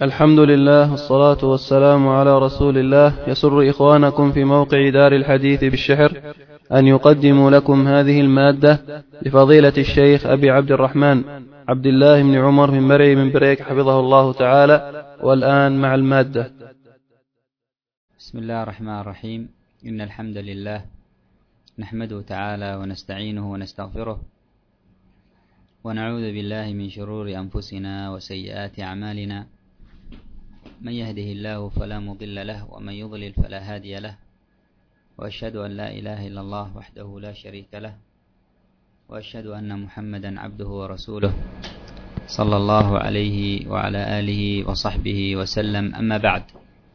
الحمد لله والصلاة والسلام على رسول الله. يسر إخوانكم في موقع دار الحديث بالشحر أن يقدموا لكم هذه المادة لفضيلة الشيخ أبي عبد الرحمن عبد الله بن عمر من مرعي من بريك حفظه الله تعالى. والآن مع المادة. بسم الله الرحمن الرحيم. إن الحمد لله نحمده تعالى ونستعينه ونستغفره ونعوذ بالله من شرور أنفسنا وسيئات أعمالنا. من يهده الله فلا مضل له ومن يضلل فلا هادي له، وأشهد أن لا إله إلا الله وحده لا شريك له، وأشهد أن محمدا عبده ورسوله صلى الله عليه وعلى آله وصحبه وسلم. أما بعد،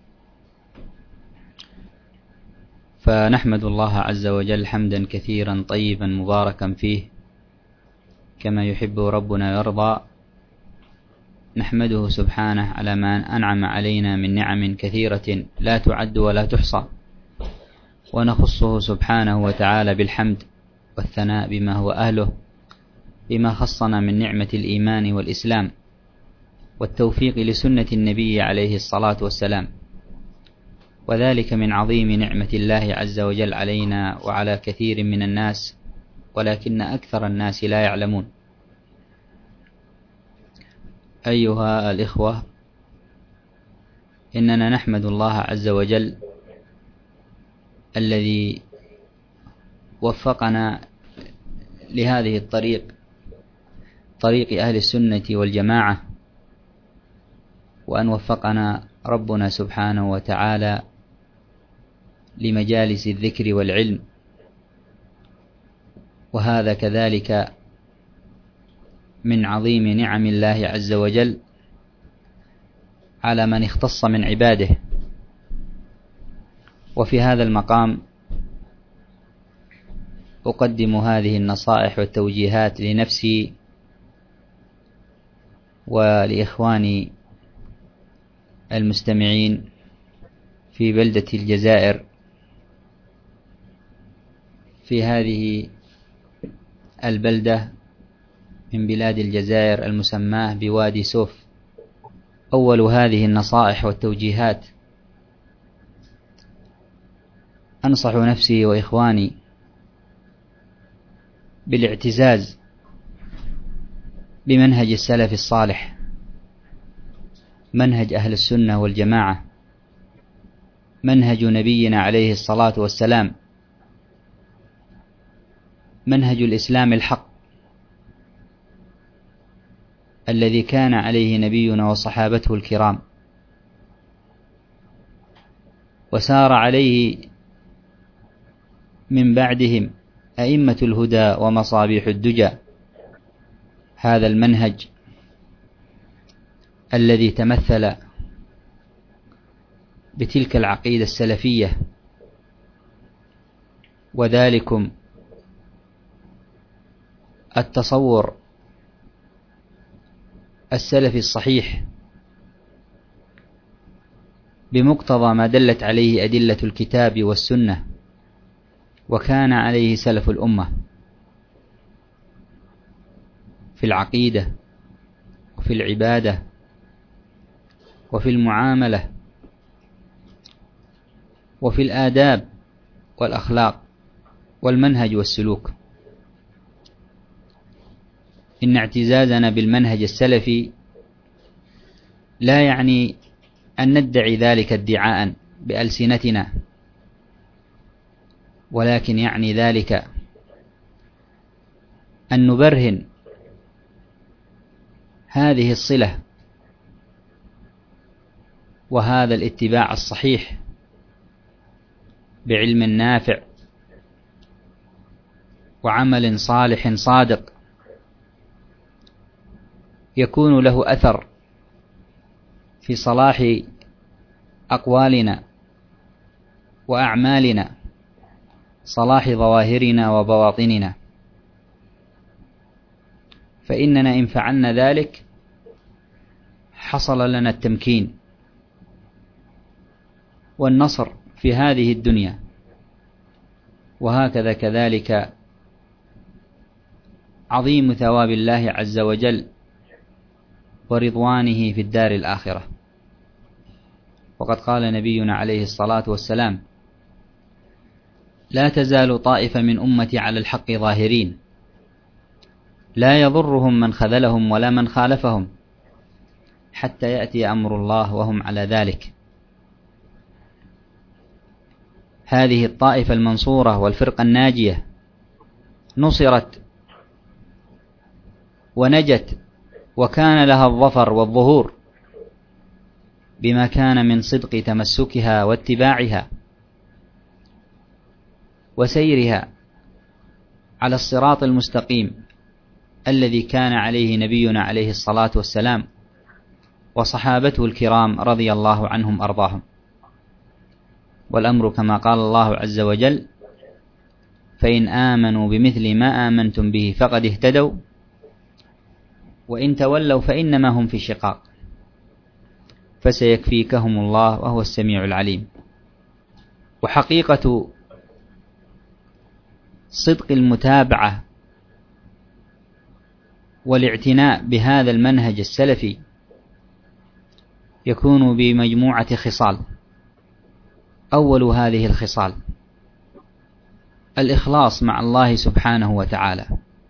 فنحمد الله عز وجل حمدا كثيرا طيبا مباركا فيه كما يحب ربنا ويرضى. نحمده سبحانه على ما أنعم علينا من نعم كثيرة لا تعد ولا تحصى، ونخصه سبحانه وتعالى بالحمد والثناء بما هو أهله، بما خصنا من نعمة الإيمان والإسلام والتوفيق لسنة النبي عليه الصلاة والسلام، وذلك من عظيم نعمة الله عز وجل علينا وعلى كثير من الناس، ولكن أكثر الناس لا يعلمون. أيها الإخوة، إننا نحمد الله عز وجل الذي وفقنا لهذه الطريق، طريق أهل السنة والجماعة، وأن وفقنا ربنا سبحانه وتعالى لمجالس الذكر والعلم، وهذا كذلك من عظيم نعم الله عز وجل على من اختص من عباده. وفي هذا المقام أقدم هذه النصائح والتوجيهات لنفسي ولإخواني المستمعين في بلدة الجزائر، في هذه البلدة من بلاد الجزائر المسماة بوادي سوف. أول هذه النصائح والتوجيهات أنصح نفسي وإخواني بالاعتزاز بمنهج السلف الصالح، منهج أهل السنة والجماعة، منهج نبينا عليه الصلاة والسلام، منهج الإسلام الحق الذي كان عليه نبينا وصحابته الكرام، وسار عليه من بعدهم أئمة الهدى ومصابيح الدجى. هذا المنهج الذي تمثل بتلك العقيدة السلفية، وذلكم التصور السلفي الصحيح بمقتضى ما دلت عليه أدلة الكتاب والسنة، وكان عليه سلف الأمة في العقيدة وفي العبادة وفي المعاملة وفي الآداب والأخلاق والمنهج والسلوك. إن اعتزازنا بالمنهج السلفي لا يعني أن ندعي ذلك ادعاء بألسنتنا، ولكن يعني ذلك أن نبرهن هذه الصلة وهذا الاتباع الصحيح بعلم نافع وعمل صالح صادق يكون له أثر في صلاح أقوالنا وأعمالنا، صلاح ظواهرنا وبواطننا. فإننا إن فعلنا ذلك حصل لنا التمكين والنصر في هذه الدنيا، وهكذا كذلك عظيم ثواب الله عز وجل ورضوانه في الدار الآخرة. وقد قال نبينا عليه الصلاة والسلام: لا تزال طائفة من أمتي على الحق ظاهرين لا يضرهم من خذلهم ولا من خالفهم حتى يأتي أمر الله وهم على ذلك. هذه الطائفة المنصورة والفرقة الناجية نصرت ونجت وكان لها الظفر والظهور بما كان من صدق تمسكها واتباعها وسيرها على الصراط المستقيم الذي كان عليه نبينا عليه الصلاة والسلام وصحابته الكرام رضي الله عنهم أرضاهم. والأمر كما قال الله عز وجل: فإن آمنوا بمثل ما آمنتم به فقد اهتدوا وإن تولوا فإنما هم في شقاق فسيكفيكهم الله وهو السميع العليم. وحقيقة صدق المتابعة والاعتناء بهذا المنهج السلفي يكون بمجموعة خصال. أول هذه الخصال الإخلاص مع الله سبحانه وتعالى،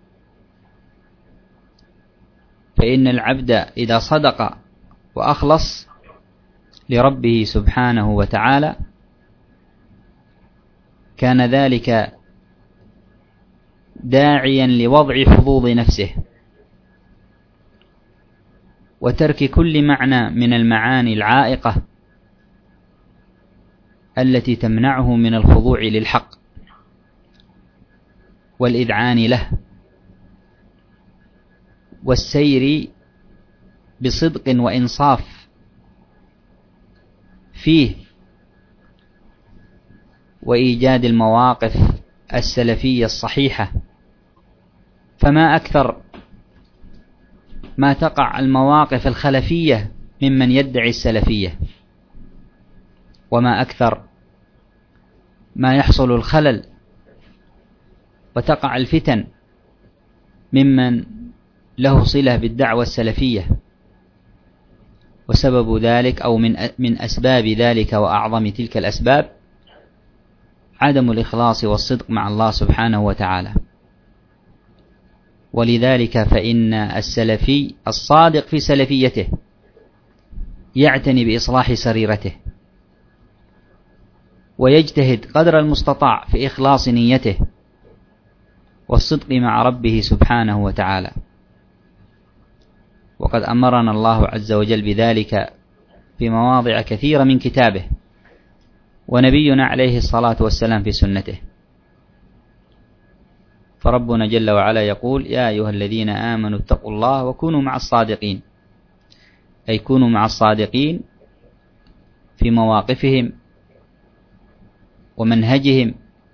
فإن العبد إذا صدق وأخلص لربه سبحانه وتعالى كان ذلك داعيا لوضع حظوظ نفسه وترك كل معنى من المعاني العائقة التي تمنعه من الخضوع للحق والإذعان له والسير بصدق وإنصاف فيه وإيجاد المواقف السلفية الصحيحة. فما أكثر ما تقع المواقف الخلفية ممن يدعي السلفية، وما أكثر ما يحصل الخلل وتقع الفتن ممن له صلة بالدعوة السلفية. وسبب ذلك أو من أسباب ذلك وأعظم تلك الأسباب عدم الإخلاص والصدق مع الله سبحانه وتعالى. ولذلك فإن السلفي الصادق في سلفيته يعتني بإصلاح سريرته ويجتهد قدر المستطاع في إخلاص نيته والصدق مع ربه سبحانه وتعالى. وقد أمرنا الله عز وجل بذلك في مواضع كثيرة من كتابه ونبينا عليه الصلاة والسلام في سنته. فربنا جل وعلا يقول: يا أيها الذين آمنوا اتقوا الله وكونوا مع الصادقين، أي كونوا مع الصادقين في مواقفهم ومنهجهم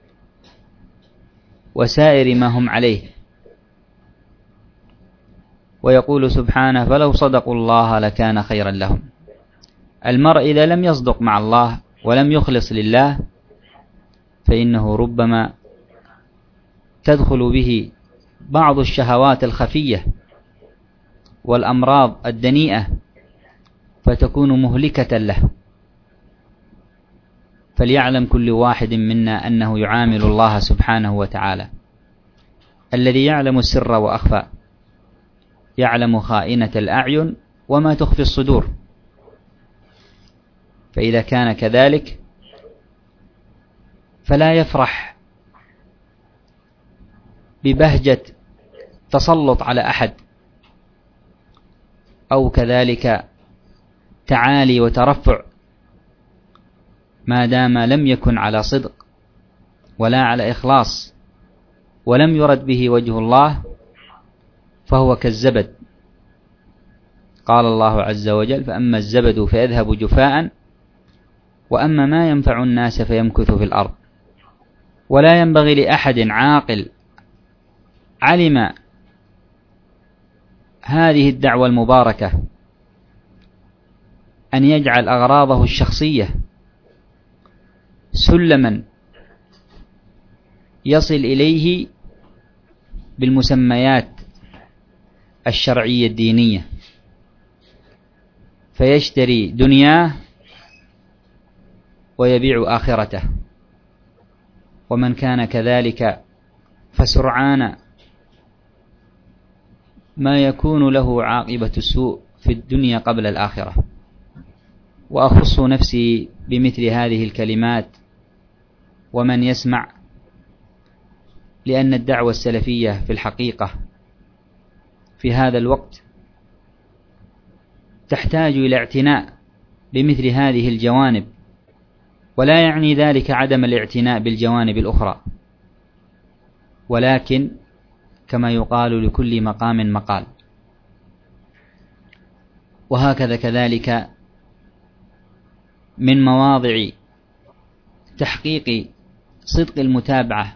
وسائر ما هم عليه. ويقول سبحانه: فلو صدقوا الله لكان خيرا لهم. المرء إذا لم يصدق مع الله ولم يخلص لله فإنه ربما تدخل به بعض الشهوات الخفية والأمراض الدنيئة فتكون مهلكة له. فليعلم كل واحد منا أنه يعامل الله سبحانه وتعالى الذي يعلم السر وأخفى، يعلم خائنة الأعين وما تخفي الصدور. فإذا كان كذلك فلا يفرح ببهجة تسلط على أحد أو كذلك تعالي وترفع ما دام لم يكن على صدق ولا على إخلاص ولم يرد به وجه الله، فهو كالزبد. قال الله عز وجل: فأما الزبد فيذهب جفاء وأما ما ينفع الناس فيمكث في الأرض. ولا ينبغي لأحد عاقل علم هذه الدعوة المباركة أن يجعل أغراضه الشخصية سلما يصل إليه بالمسميات الشرعية الدينية، فيشتري دنياه ويبيع آخرته، ومن كان كذلك فسرعان ما يكون له عاقبة السوء في الدنيا قبل الآخرة. وأخص نفسي بمثل هذه الكلمات ومن يسمع، لأن الدعوة السلفية في الحقيقة في هذا الوقت تحتاج إلى اعتناء بمثل هذه الجوانب، ولا يعني ذلك عدم الاعتناء بالجوانب الأخرى، ولكن كما يقال لكل مقام مقال. وهكذا كذلك من مواضع تحقيق صدق المتابعة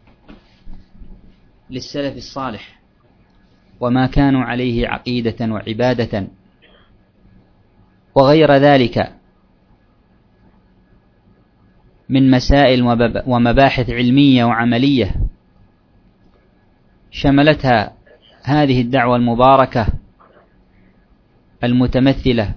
للسلف الصالح وما كانوا عليه عقيدة وعبادة وغير ذلك من مسائل ومباحث علمية وعملية شملتها هذه الدعوة المباركة المتمثلة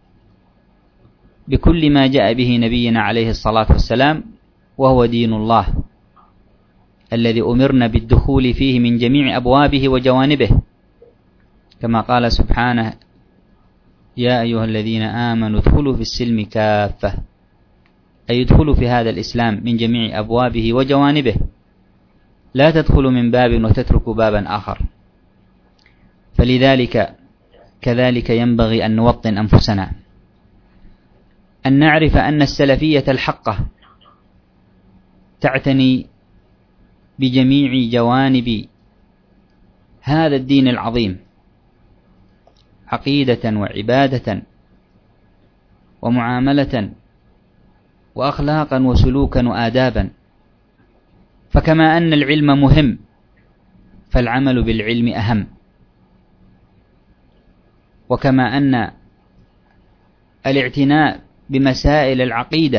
بكل ما جاء به نبينا عليه الصلاة والسلام، وهو دين الله الذي أمرنا بالدخول فيه من جميع أبوابه وجوانبه، كما قال سبحانه: يا أيها الذين آمنوا ادخلوا في السلم كافة، أي ادخلوا في هذا الإسلام من جميع أبوابه وجوانبه، لا تدخلوا من باب وتتركوا بابا آخر. فلذلك كذلك ينبغي أن نوطن أنفسنا، أن نعرف أن السلفية الحقة تعتني بجميع جوانب هذا الدين العظيم، عقيدة وعبادة ومعاملة وأخلاقا وسلوكا وآدابا. فكما أن العلم مهم فالعمل بالعلم أهم، وكما أن الاعتناء بمسائل العقيدة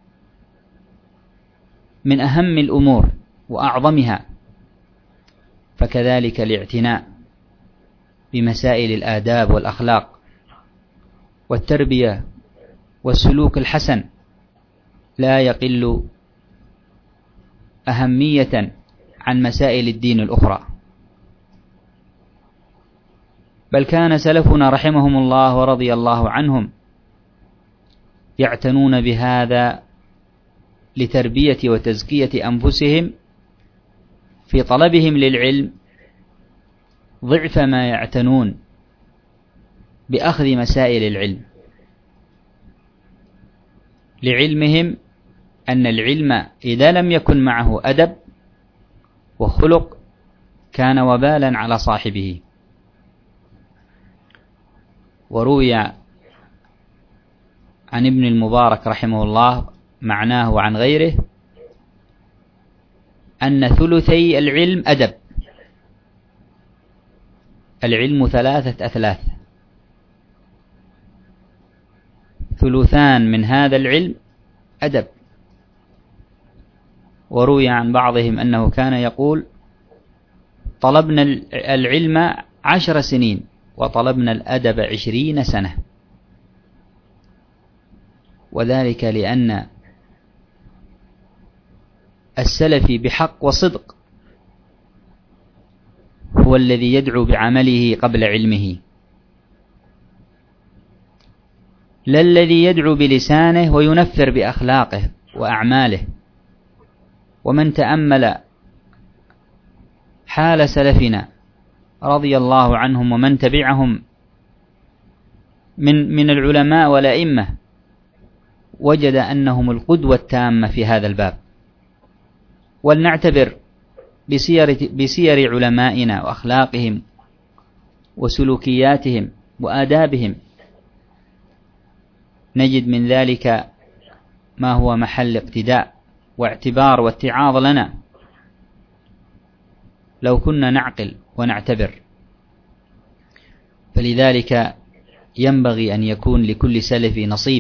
من أهم الأمور وأعظمها، فكذلك الاعتناء بمسائل الآداب والأخلاق والتربية والسلوك الحسن لا يقل أهمية عن مسائل الدين الأخرى. بل كان سلفنا رحمهم الله ورضي الله عنهم يعتنون بهذا لتربية وتزكية أنفسهم في طلبهم للعلم ضعف ما يعتنون بأخذ مسائل العلم، لعلمهم أن العلم إذا لم يكن معه أدب وخلق كان وبالا على صاحبه. وروي عن ابن المبارك رحمه الله معناه وعن غيره أن ثلثي العلم أدب. العلم 3 أثلاث، ثلثان من هذا العلم أدب. وروي عن بعضهم أنه كان يقول: طلبنا العلم 10 سنين وطلبنا الأدب 20 سنة. وذلك لأن السلفي بحق وصدق هو الذي يدعو بعمله قبل علمه، لا الذي يدعو بلسانه وينفر بأخلاقه وأعماله. ومن تأمل حال سلفنا رضي الله عنهم ومن تبعهم من العلماء والأئمة وجد أنهم القدوة التامة في هذا الباب. ولنعتبر بسير علمائنا وأخلاقهم وسلوكياتهم وآدابهم، نجد من ذلك ما هو محل اقتداء واعتبار واتعاظ لنا لو كنا نعقل ونعتبر. فلذلك ينبغي أن يكون لكل سلف نصيب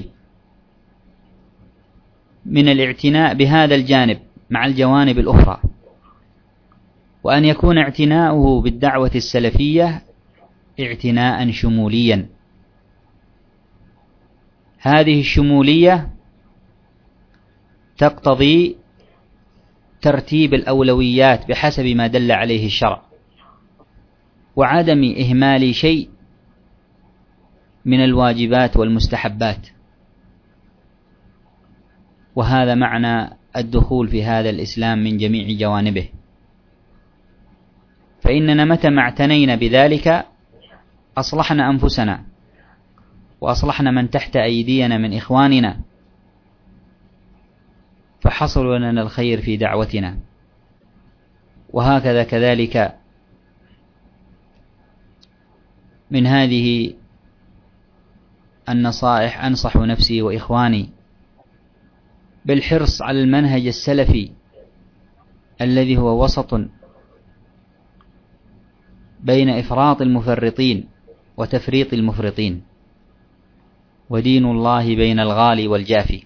من الاعتناء بهذا الجانب مع الجوانب الأخرى، وأن يكون اعتناؤه بالدعوة السلفية اعتناء شموليا. هذه الشمولية تقتضي ترتيب الأولويات بحسب ما دل عليه الشرع، وعدم إهمال شيء من الواجبات والمستحبات. وهذا معنى الدخول في هذا الإسلام من جميع جوانبه. فإننا متى ما اعتنينا بذلك أصلحنا أنفسنا، وأصلحنا من تحت أيدينا من إخواننا، فحصل لنا الخير في دعوتنا. وهكذا كذلك من هذه النصائح أنصح نفسي وإخواني بالحرص على المنهج السلفي الذي هو وسط بين إفراط المفرطين وتفريط المفرطين، ودين الله بين الغالي والجافي.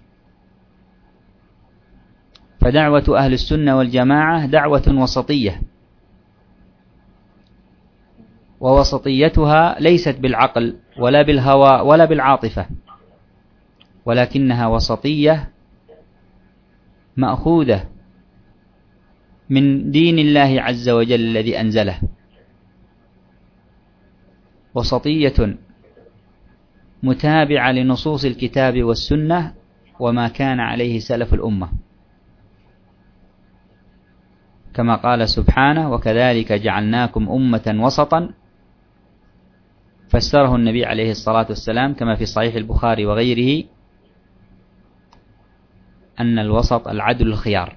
فدعوة أهل السنة والجماعة دعوة وسطية، ووسطيتها ليست بالعقل ولا بالهوى ولا بالعاطفة، ولكنها وسطية مأخوذة من دين الله عز وجل الذي أنزله، وسطية متابعة لنصوص الكتاب والسنة وما كان عليه سلف الأمة، كما قال سبحانه: وكذلك جعلناكم أمة وسطا. فسره النبي عليه الصلاة والسلام كما في صحيح البخاري وغيره أن الوسط العدل الخيار.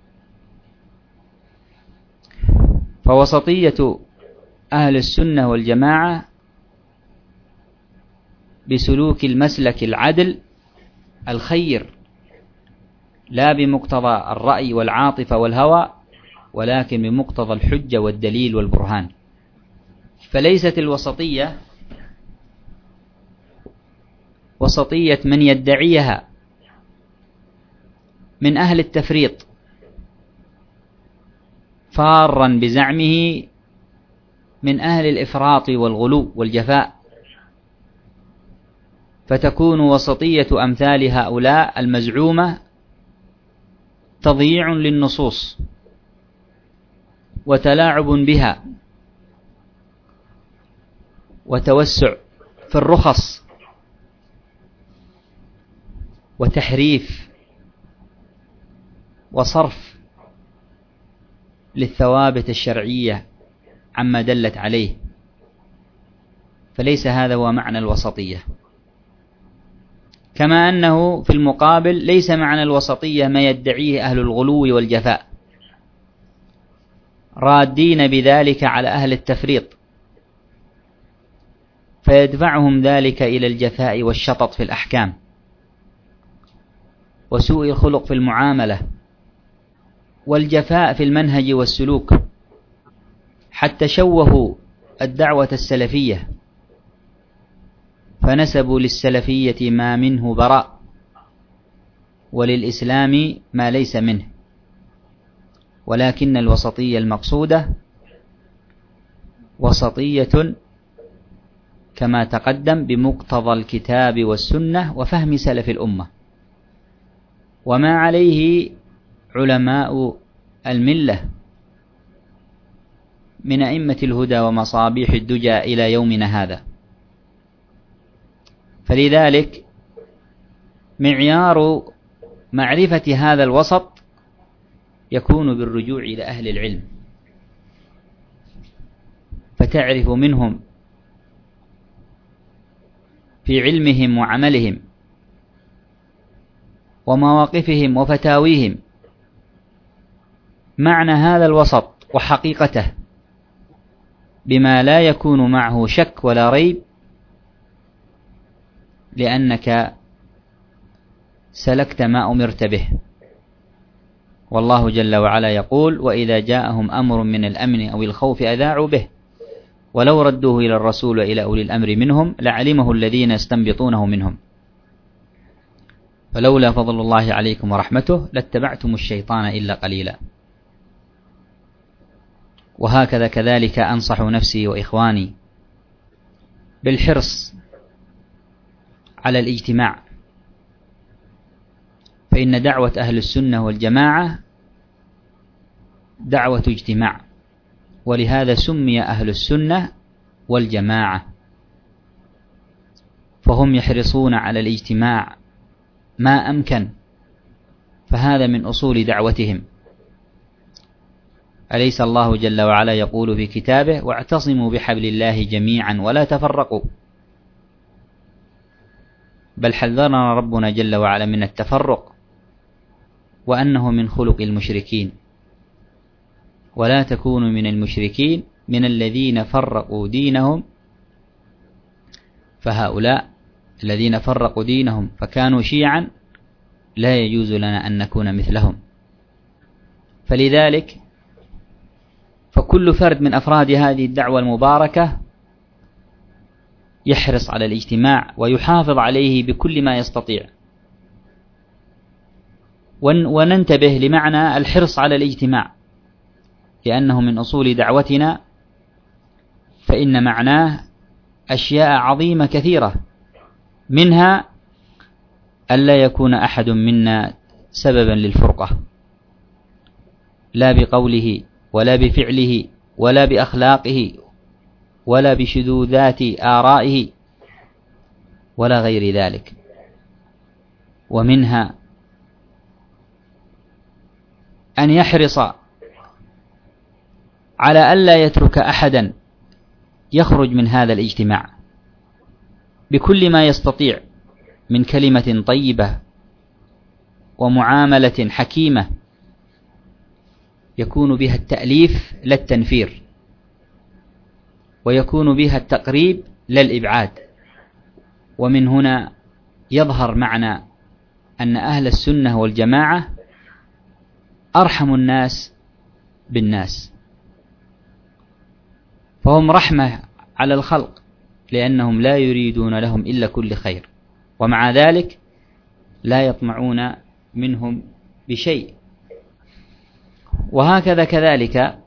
فوسطية أهل السنة والجماعة بسلوك المسلك العدل الخير، لا بمقتضى الرأي والعاطفة والهوى، ولكن بمقتضى الحجة والدليل والبرهان. فليست الوسطية وسطية من يدعيها من أهل التفريط فارا بزعمه من أهل الإفراط والغلو والجفاء، فتكون وسطية أمثال هؤلاء المزعومة تضييع للنصوص وتلاعب بها وتوسع في الرخص وتحريف وصرف للثوابت الشرعية عما دلت عليه. فليس هذا هو معنى الوسطية. كما أنه في المقابل ليس معنى الوسطية ما يدعيه أهل الغلو والجفاء، رادين بذلك على أهل التفريط، فيدفعهم ذلك إلى الجفاء والشطط في الأحكام وسوء الخلق في المعاملة والجفاء في المنهج والسلوك، حتى شوهوا الدعوة السلفية فنسبوا للسلفية ما منه براء وللإسلام ما ليس منه. ولكن الوسطية المقصودة وسطية كما تقدم بمقتضى الكتاب والسنة وفهم سلف الأمة وما عليه علماء الملة من أئمة الهدى ومصابيح الدجى إلى يومنا هذا. فلذلك معيار معرفة هذا الوسط يكون بالرجوع إلى أهل العلم، فتعرف منهم في علمهم وعملهم ومواقفهم وفتاويهم معنى هذا الوسط وحقيقته، بما لا يكون معه شك ولا ريب، لأنك سلكت ما أمرت به. والله جل وعلا يقول: وإذا جاءهم أمر من الأمن أو الخوف أذاعوا به ولو ردوه إلى الرسول وإلى أولي الأمر منهم لعلمه الذين يستنبطونه منهم فلولا فضل الله عليكم ورحمته لاتبعتم الشيطان إلا قليلا. وهكذا كذلك أنصح نفسي وإخواني بالحرص على الاجتماع فإن دعوة أهل السنة والجماعة دعوة اجتماع، ولهذا سمي أهل السنة والجماعة، فهم يحرصون على الاجتماع ما أمكن، فهذا من أصول دعوتهم. أليس الله جل وعلا يقول في كتابه: واعتصموا بحبل الله جميعا ولا تفرقوا؟ بل حذرنا ربنا جل وعلا من التفرق، وأنه من خلق المشركين: ولا تكونوا من المشركين من الذين فرقوا دينهم. فهؤلاء الذين فرقوا دينهم فكانوا شيعا لا يجوز لنا أن نكون مثلهم. فلذلك فكل فرد من أفراد هذه الدعوة المباركة يحرص على الاجتماع ويحافظ عليه بكل ما يستطيع. وننتبه لمعنى الحرص على الاجتماع، لأنه من أصول دعوتنا، فإن معناه أشياء عظيمة كثيرة، منها ألا يكون أحد منا سببا للفرقة، لا بقوله ولا بفعله ولا بأخلاقه ولا بشذوذات آرائه ولا غير ذلك. ومنها أن يحرص على ألا يترك أحدا يخرج من هذا الاجتماع بكل ما يستطيع من كلمة طيبة ومعاملة حكيمة يكون بها التأليف لا التنفير، ويكون بها التقريب لا الإبعاد. ومن هنا يظهر معنى أن أهل السنة والجماعة أرحم الناس بالناس، فهم رحمة على الخلق، لأنهم لا يريدون لهم إلا كل خير، ومع ذلك لا يطمعون منهم بشيء. وهكذا كذلك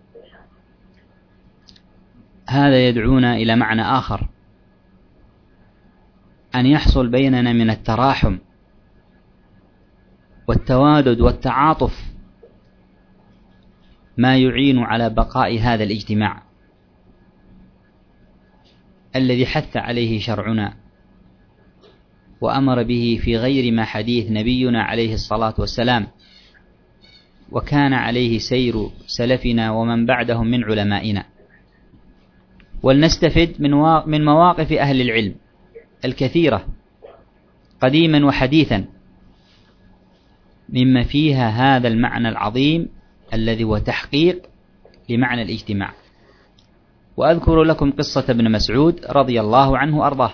هذا يدعونا إلى معنى آخر، أن يحصل بيننا من التراحم والتوادد والتعاطف ما يعين على بقاء هذا الاجتماع الذي حث عليه شرعنا وأمر به في غير ما حديث نبينا عليه الصلاة والسلام، وكان عليه سير سلفنا ومن بعدهم من علمائنا. ولنستفد من مواقف أهل العلم الكثيرة قديما وحديثا، مما فيها هذا المعنى العظيم الذي هو تحقيق لمعنى الاجتماع. وأذكر لكم قصة ابن مسعود رضي الله عنه أرضاه،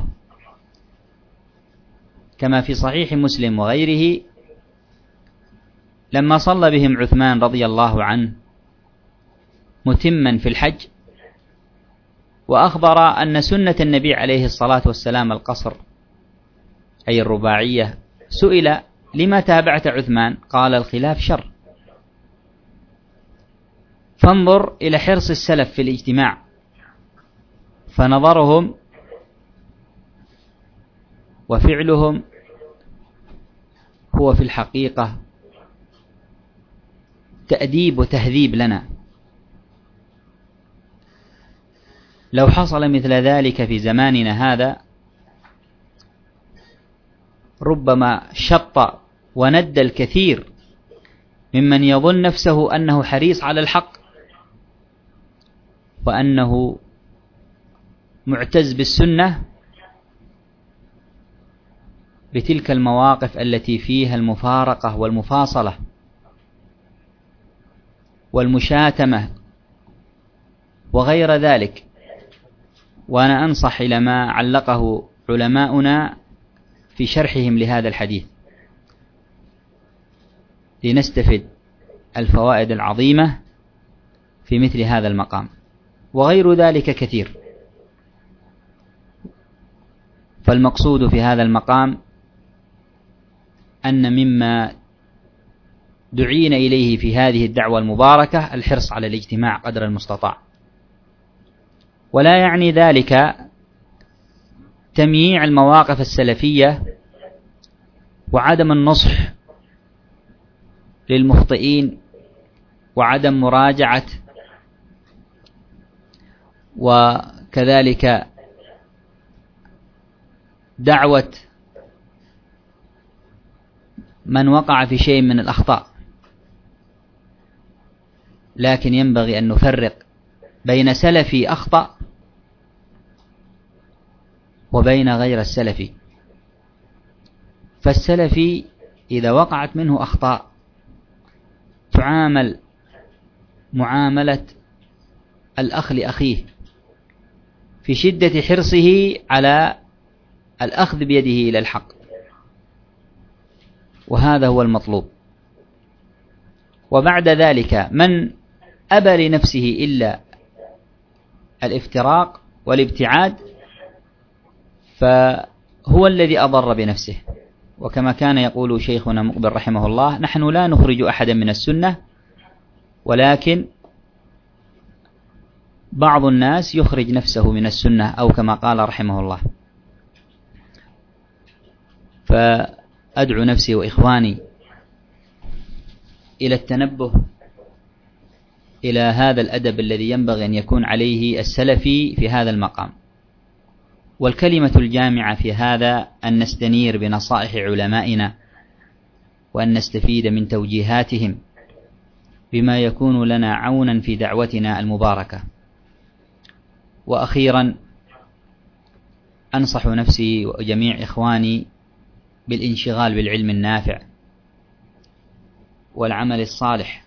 كما في صحيح مسلم وغيره، لما صلى بهم عثمان رضي الله عنه متما في الحج، وأخبر أن سنة النبي عليه الصلاة والسلام القصر أي الرباعية، سئل: لما تابعت عثمان؟ قال: الخلاف شر. فانظر إلى حرص السلف في الاجتماع، فنظرهم وفعلهم هو في الحقيقة تأديب وتهذيب لنا. لو حصل مثل ذلك في زماننا هذا ربما شط وند الكثير ممن يظن نفسه أنه حريص على الحق وأنه معتز بالسنة بتلك المواقف التي فيها المفارقة والمفاصلة والمشاتمة وغير ذلك. وأنا أنصح إلى ما علقه علماؤنا في شرحهم لهذا الحديث لنستفد الفوائد العظيمة في مثل هذا المقام، وغير ذلك كثير. فالمقصود في هذا المقام أن مما دعينا إليه في هذه الدعوة المباركة الحرص على الاجتماع قدر المستطاع، ولا يعني ذلك تمييع المواقف السلفية وعدم النصح للمخطئين وعدم مراجعة، وكذلك دعوة من وقع في شيء من الأخطاء. لكن ينبغي أن نفرق بين سلفي أخطأ وبين غير السلفي. فالسلفي إذا وقعت منه أخطاء تعامل معاملة الأخ لأخيه في شدة حرصه على الأخذ بيده إلى الحق، وهذا هو المطلوب. وبعد ذلك من أبى لنفسه إلا الافتراق والابتعاد فهو الذي أضر بنفسه. وكما كان يقول شيخنا مقبل رحمه الله: نحن لا نخرج أحدا من السنة، ولكن بعض الناس يخرج نفسه من السنة، أو كما قال رحمه الله. فأدعو نفسي وإخواني إلى التنبه إلى هذا الأدب الذي ينبغي أن يكون عليه السلفي في هذا المقام. والكلمة الجامعة في هذا أن نستنير بنصائح علمائنا، وأن نستفيد من توجيهاتهم بما يكون لنا عونا في دعوتنا المباركة. وأخيرا أنصح نفسي وجميع إخواني بالانشغال بالعلم النافع والعمل الصالح،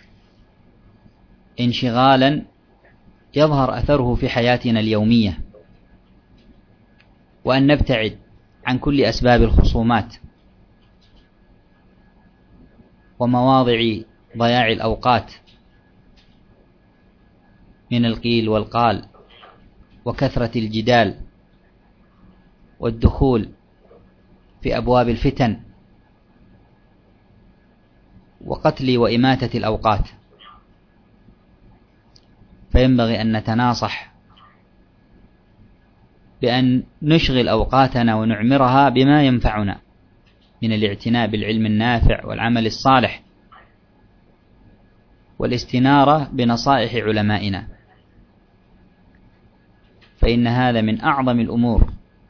انشغالا يظهر أثره في حياتنا اليومية، وأن نبتعد عن كل أسباب الخصومات ومواضع ضياع الأوقات من القيل والقال وكثرة الجدال والدخول في أبواب الفتن وقتل وإماتة الأوقات. فينبغي أن نتناصح بأن نشغل أوقاتنا ونعمرها بما ينفعنا من الاعتناء بالعلم النافع والعمل الصالح والاستنارة بنصائح علمائنا، فإن هذا من أعظم الأمور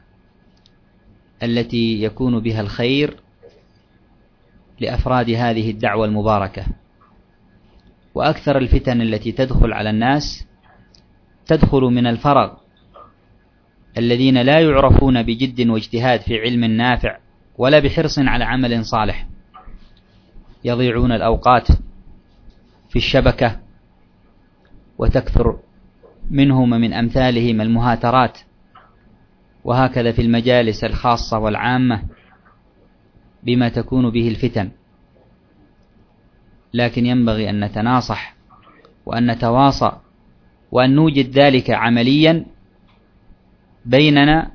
التي يكون بها الخير لأفراد هذه الدعوة المباركة. وأكثر الفتن التي تدخل على الناس تدخل من الفرغ، الذين لا يعرفون بجد واجتهاد في علم نافع ولا بحرص على عمل صالح، يضيعون الأوقات في الشبكة، وتكثر منهم من أمثالهم المهاترات، وهكذا في المجالس الخاصة والعامة بما تكون به الفتن. لكن ينبغي أن نتناصح وأن نتواصى وأن نوجد ذلك عمليا بيننا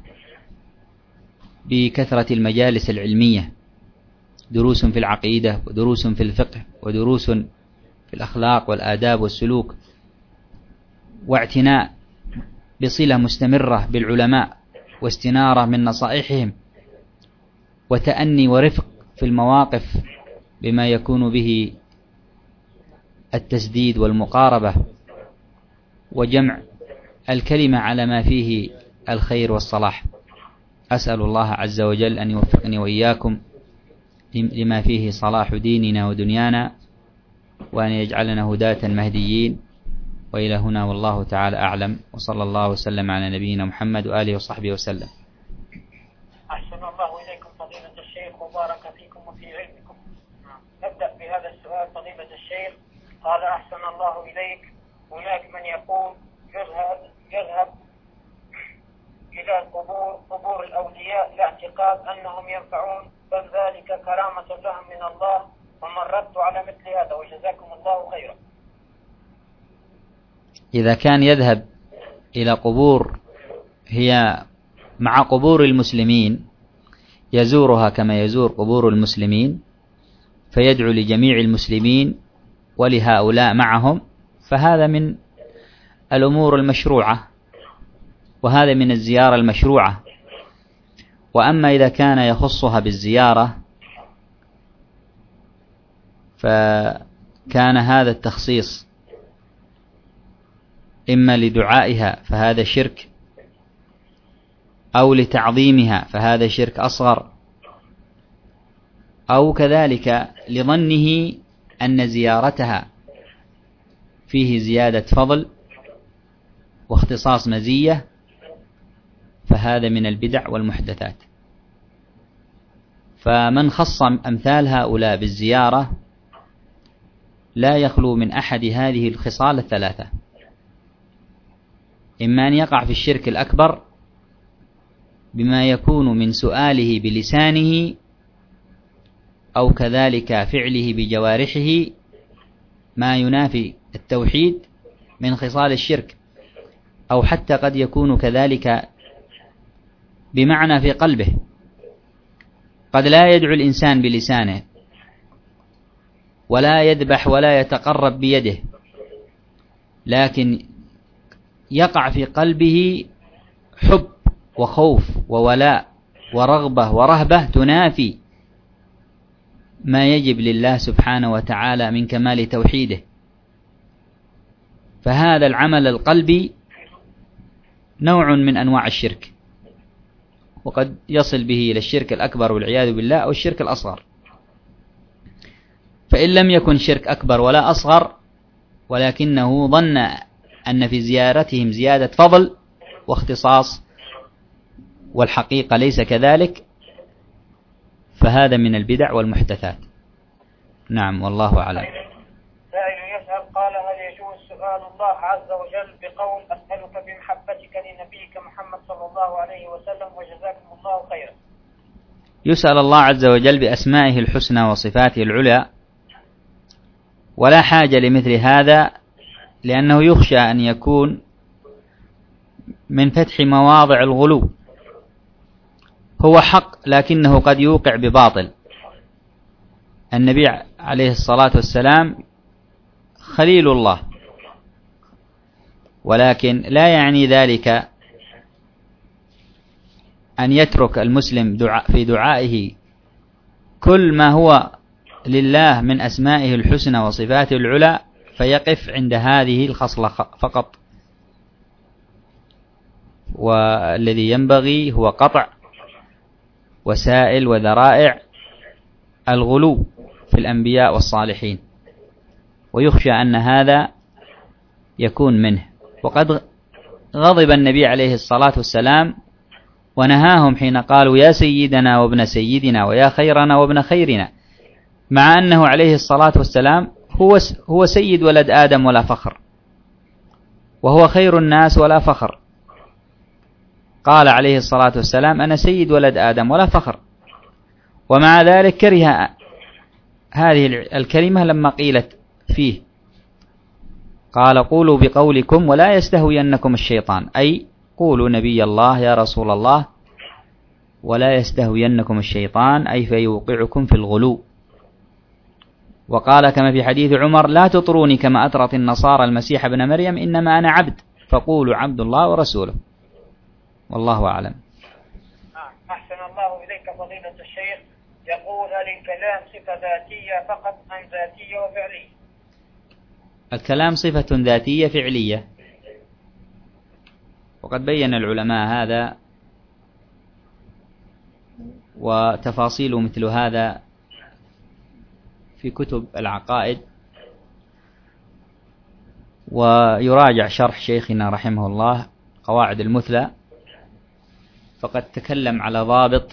بكثرة المجالس العلمية، دروس في العقيدة ودروس في الفقه ودروس في الأخلاق والآداب والسلوك، واعتناء بصلة مستمرة بالعلماء واستنارة من نصائحهم، وتأني ورفق في المواقف بما يكون به التسديد والمقاربة، وجمع الكلمة على ما فيه الخير والصلاح. أسأل الله عز وجل أن يوفقني وإياكم لما فيه صلاح ديننا ودنيانا، وأن يجعلنا هداة مهديين. وإلى هنا والله تعالى أعلم، وصلى الله وسلم على نبينا محمد وآله وصحبه وسلم. أحسن الله إليكم فضيلة الشيخ وبارك فيكم وفي علمكم. نبدأ بهذا السؤال. فضيلة الشيخ قال: أحسن الله إليك، هناك من يقول يذهب إلى قبور الأولياء لاعتقاد أنهم ينفعون، بل ذلك كرامة لهم من الله، ومن رد على مثل هذا، وجزاكم الله خيرا. إذا كان يذهب إلى قبور هي مع قبور المسلمين، يزورها كما يزور قبور المسلمين، فيدعو لجميع المسلمين ولهؤلاء معهم، فهذا من الأمور المشروعة، وهذا من الزيارة المشروعة. وأما إذا كان يخصها بالزيارة فكان هذا التخصيص إما لدعائها فهذا شرك، أو لتعظيمها فهذا شرك أصغر، أو كذلك لظنه أن زيارتها فيه زيادة فضل واختصاص مزية، فهذا من البدع والمحدثات. فمن خص أمثال هؤلاء بالزيارة لا يخلو من أحد هذه الخصال الثلاثة: إما أن يقع في الشرك الأكبر بما يكون من سؤاله بلسانه، أو كذلك فعله بجوارحه ما ينافي التوحيد من خصال الشرك، أو حتى قد يكون كذلك بمعنى في قلبه. قد لا يدعو الإنسان بلسانه ولا يذبح ولا يتقرب بيده، لكن يقع في قلبه حب وخوف وولاء ورغبة ورهبة تنافي ما يجب لله سبحانه وتعالى من كمال توحيده. فهذا العمل القلبي نوع من أنواع الشرك، وقد يصل به إلى الشرك الأكبر والعياذ بالله، أو الشرك الأصغر. فإن لم يكن شرك أكبر ولا أصغر، ولكنه ظن أن في زيارتهم زيادة فضل واختصاص والحقيقة ليس كذلك، فهذا من البدع والمحدثات. نعم، والله أعلم. سائل يسأل قال: هل يجوز سؤال الله عز وجل بقول أسألك بمحبتك لنبيك محمد صلى الله عليه وسلم وجزاكم الله خيرا؟ يسأل الله عز وجل بأسمائه الحسنى وصفاته العلى، ولا حاجة لمثل هذا، لأنه يخشى أن يكون من فتح مواضع الغلو. هو حق لكنه قد يوقع بباطل. النبي عليه الصلاة والسلام خليل الله، ولكن لا يعني ذلك أن يترك المسلم في دعائه كل ما هو لله من أسمائه الحسنى وصفاته العلى، فيقف عند هذه الخصلة فقط. والذي ينبغي هو قطع وسائل وذرائع الغلو في الأنبياء والصالحين، ويخشى أن هذا يكون منه. وقد غضب النبي عليه الصلاة والسلام ونهاهم حين قالوا: يا سيدنا وابن سيدنا ويا خيرنا وابن خيرنا، مع أنه عليه الصلاة والسلام هو سيد ولد آدم ولا فخر، وهو خير الناس ولا فخر. قال عليه الصلاة والسلام: أنا سيد ولد آدم ولا فخر، ومع ذلك كره هذه الكلمة لما قيلت فيه. قال: قولوا بقولكم ولا يستهوينكم الشيطان، أي قولوا نبي الله يا رسول الله ولا يستهوينكم الشيطان، أي فيوقعكم في الغلو. وقال كما في حديث عمر: لا تطروني كما أطرت النصارى المسيح ابن مريم، إنما أنا عبد، فقولوا عبد الله ورسوله. والله أعلم. أحسن الله إليك فضيلة الشيخ. يقول: هل الكلام صفة ذاتية فقط أم ذاتية وفعلية؟ الكلام صفة ذاتية فعلية، وقد بين العلماء هذا، وتفاصيل مثل هذا في كتب العقائد، ويراجع شرح شيخنا رحمه الله قواعد المثلى، فقد تكلم على ضابط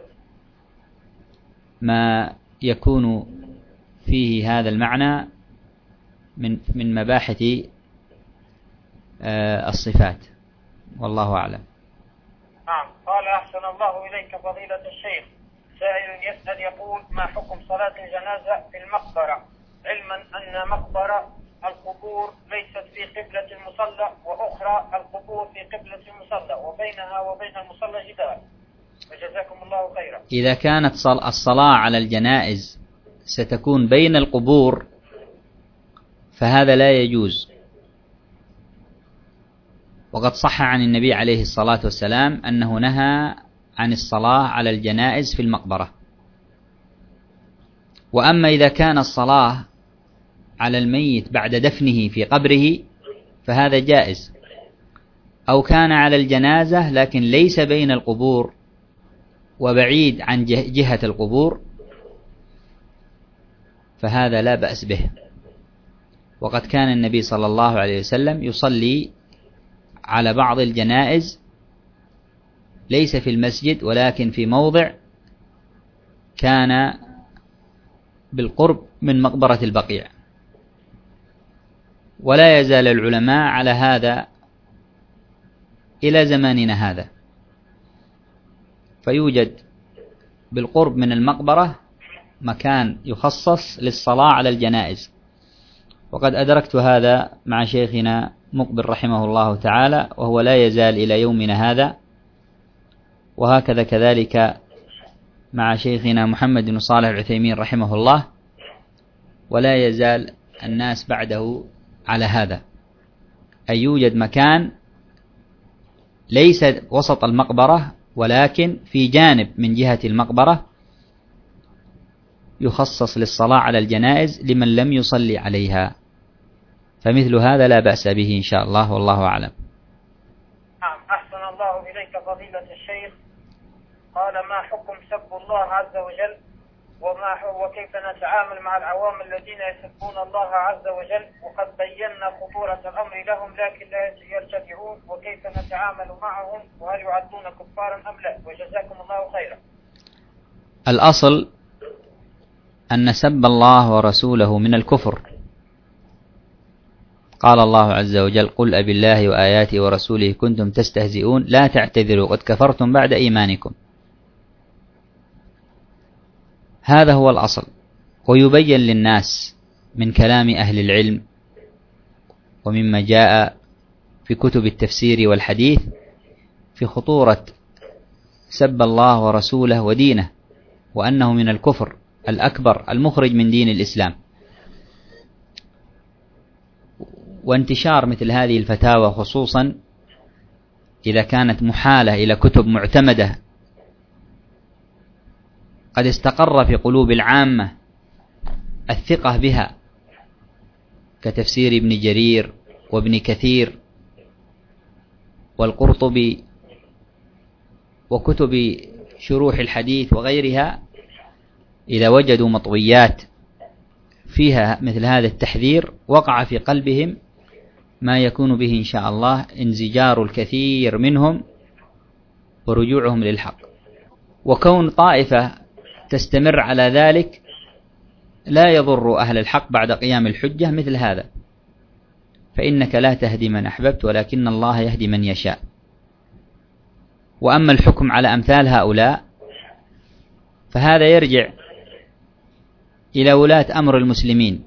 ما يكون فيه هذا المعنى من مباحث الصفات، والله أعلم. نعم. قال: أحسن الله إليك فضيلة الشيخ. سائل يسأل يقول: ما حكم صلاة الجنازة في المقبرة، علما أن مقبرة القبور ليست في قبلة المصلى، وأخرى القبور في قبلة المصلى، وبينها وبين المصلى جدار؟ وجزاكم الله خيرا. إذا كانت الصلاة على الجنائز ستكون بين القبور فهذا لا يجوز، وقد صح عن النبي عليه الصلاة والسلام أنه نهى عن الصلاة على الجنائز في المقبرة. وأما إذا كان الصلاة على الميت بعد دفنه في قبره فهذا جائز، أو كان على الجنازة لكن ليس بين القبور وبعيد عن جهة القبور فهذا لا بأس به. وقد كان النبي صلى الله عليه وسلم يصلي على بعض الجنائز ليس في المسجد ولكن في موضع كان بالقرب من مقبرة البقيع، ولا يزال العلماء على هذا إلى زماننا هذا، فيوجد بالقرب من المقبرة مكان يخصص للصلاة على الجنائز. وقد أدركت هذا مع شيخنا مقبل رحمه الله تعالى، وهو لا يزال إلى يومنا هذا، وهكذا كذلك مع شيخنا محمد بن صالح العثيمين رحمه الله، ولا يزال الناس بعده على هذا، أي يوجد مكان ليس وسط المقبرة ولكن في جانب من جهة المقبرة يخصص للصلاة على الجنائز لمن لم يصلي عليها، فمثل هذا لا بأس به إن شاء الله، والله أعلم. نعم، أحسن الله إليك فضيلة الشيخ. قال: ما حكم سب الله عز وجل، وكيف نتعامل مع العوام الذين يسبون الله عز وجل، وقد بينا خطورة الأمر لهم لكن لا يرتدعون، وكيف نتعامل معهم، وهل يعدون كفارا أم لا؟ وجزاكم الله خيرا. الأصل أن سب الله ورسوله من الكفر. قال الله عز وجل: قل أبي الله وآياته ورسوله كنتم تستهزئون لا تعتذروا قد كفرتم بعد إيمانكم. هذا هو الأصل، ويبين للناس من كلام أهل العلم ومما جاء في كتب التفسير والحديث في خطورة سب الله ورسوله ودينه، وأنه من الكفر الأكبر المخرج من دين الإسلام. وانتشار مثل هذه الفتاوى خصوصا إذا كانت محالة إلى كتب معتمدة قد استقر في قلوب العامة الثقة بها، كتفسير ابن جرير وابن كثير والقرطبي وكتب شروح الحديث وغيرها، إذا وجدوا مطويات فيها مثل هذا التحذير وقع في قلبهم ما يكون به إن شاء الله انزجار الكثير منهم ورجوعهم للحق. وكون طائفة تستمر على ذلك لا يضر أهل الحق بعد قيام الحجة مثل هذا، فإنك لا تهدي من أحببت ولكن الله يهدي من يشاء. وأما الحكم على أمثال هؤلاء فهذا يرجع إلى ولاة أمر المسلمين،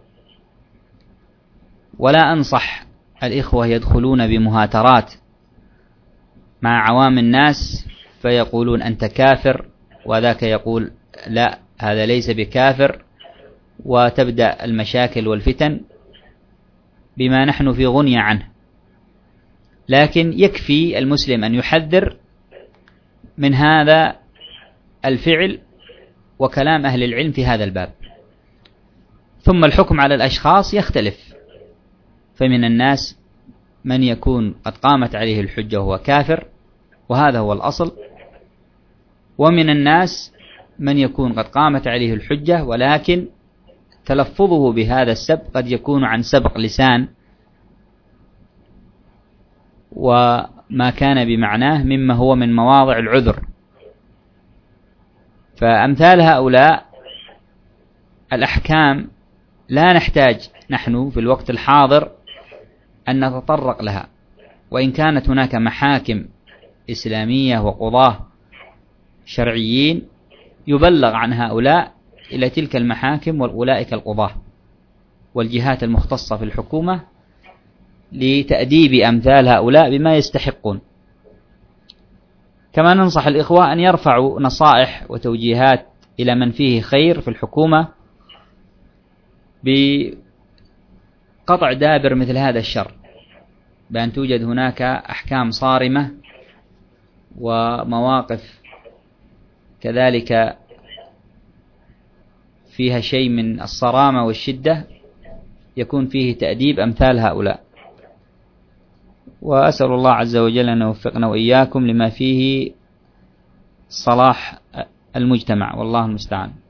ولا أنصح الإخوة يدخلون بمهاترات مع عوام الناس فيقولون أنت كافر، وذاك يقول لا هذا ليس بكافر، وتبدأ المشاكل والفتن بما نحن في غنية عنه. لكن يكفي المسلم أن يحذر من هذا الفعل وكلام أهل العلم في هذا الباب. ثم الحكم على الأشخاص يختلف، فمن الناس من يكون قد قامت عليه الحجة وهو كافر وهذا هو الأصل، ومن الناس من يكون قد قامت عليه الحجة ولكن تلفظه بهذا السب قد يكون عن سبق لسان وما كان بمعناه مما هو من مواضع العذر. فأمثال هؤلاء الأحكام لا نحتاج نحن في الوقت الحاضر أن نتطرق لها، وإن كانت هناك محاكم إسلامية وقضاة شرعيين يبلغ عن هؤلاء إلى تلك المحاكم وأولئك القضاة والجهات المختصة في الحكومة لتأديب أمثال هؤلاء بما يستحقون. كما ننصح الإخوة أن يرفعوا نصائح وتوجيهات إلى من فيه خير في الحكومة بقطع دابر مثل هذا الشر، بأن توجد هناك أحكام صارمة ومواقف كذلك فيها شيء من الصرامة والشدة يكون فيه تأديب أمثال هؤلاء. وأسأل الله عز وجل أن يوفقنا وإياكم لما فيه صلاح المجتمع، والله المستعان.